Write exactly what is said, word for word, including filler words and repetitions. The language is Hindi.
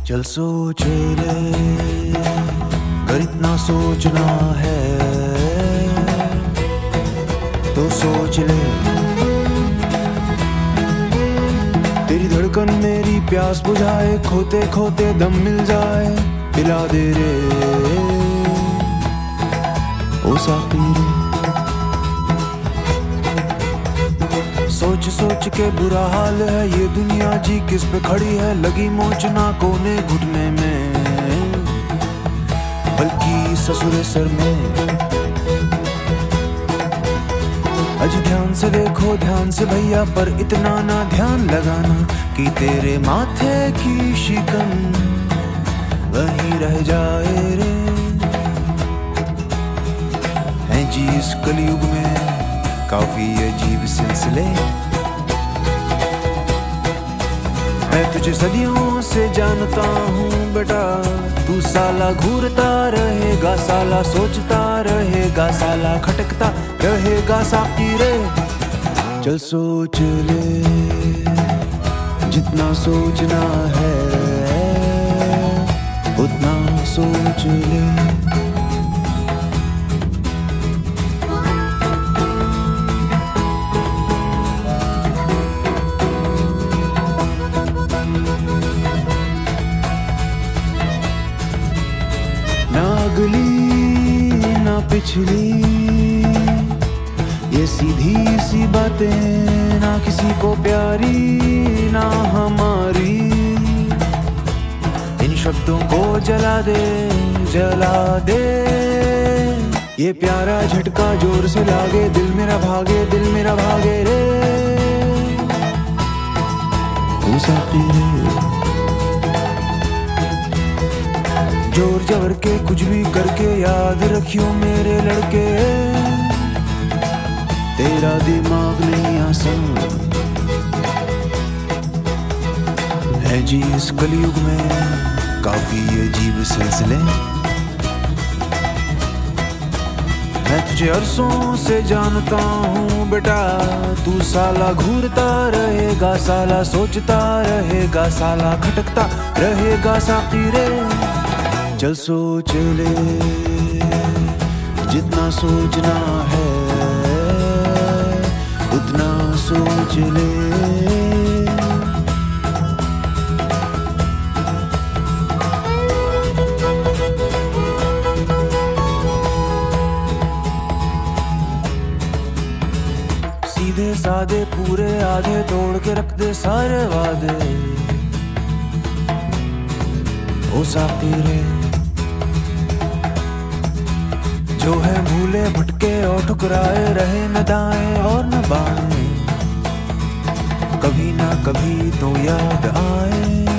चल सोच ले, अगर इतना सोचना है तो सोच ले। तेरी धड़कन मेरी प्यास बुझाए, खोते खोते दम मिल जाए, पिला दे रे ओ साकी रे। सोच सोच के बुरा हाल है ये दुनिया जी किस पे खड़ी है, लगी मोचना कोने घुटने में बल्कि ससुरे सर में। अज ध्यान से देखो ध्यान से भैया, पर इतना ना ध्यान लगाना कि तेरे माथे की शिकन वहीं रह जाए रे। हैं जी इस कलयुग में काफी अजीब सिलसिले, मैं तुझे सदियों से जानता हूँ बेटा, तू साला घूरता रहेगा, साला सोचता रहेगा, साला खटकता रहेगा साकी रे। चल सोच ले, जितना सोचना है उतना सोच ले। ना अगली ना पिछली ये सीधी सी बातें, ना किसी को प्यारी ना हमारी, इन शब्दों को जला दे जला दे। ये प्यारा झटका जोर से लागे, दिल मेरा भागे दिल मेरा भागे रे ओ साकी रे। जोर जबर के कुछ भी करके याद रखियो मेरे लड़के, तेरा दिमाग नहीं आसान है जी इस कलयुग में काफी अजीब सिलसिले। मैं तुझे अरसों से जानता हूँ बेटा, तू साला घूरता रहेगा, साला सोचता रहेगा, साला खटकता रहेगा साकी रे। चल सोच ले, जितना सोचना है उतना सोच ले। सीधे साधे पूरे आधे तोड़ के रख दे सारे वादे ओ साकी रे। जो है भूले भटके और ठुकराए रहे न दाएं और न बाएं, कभी ना कभी तो याद आए।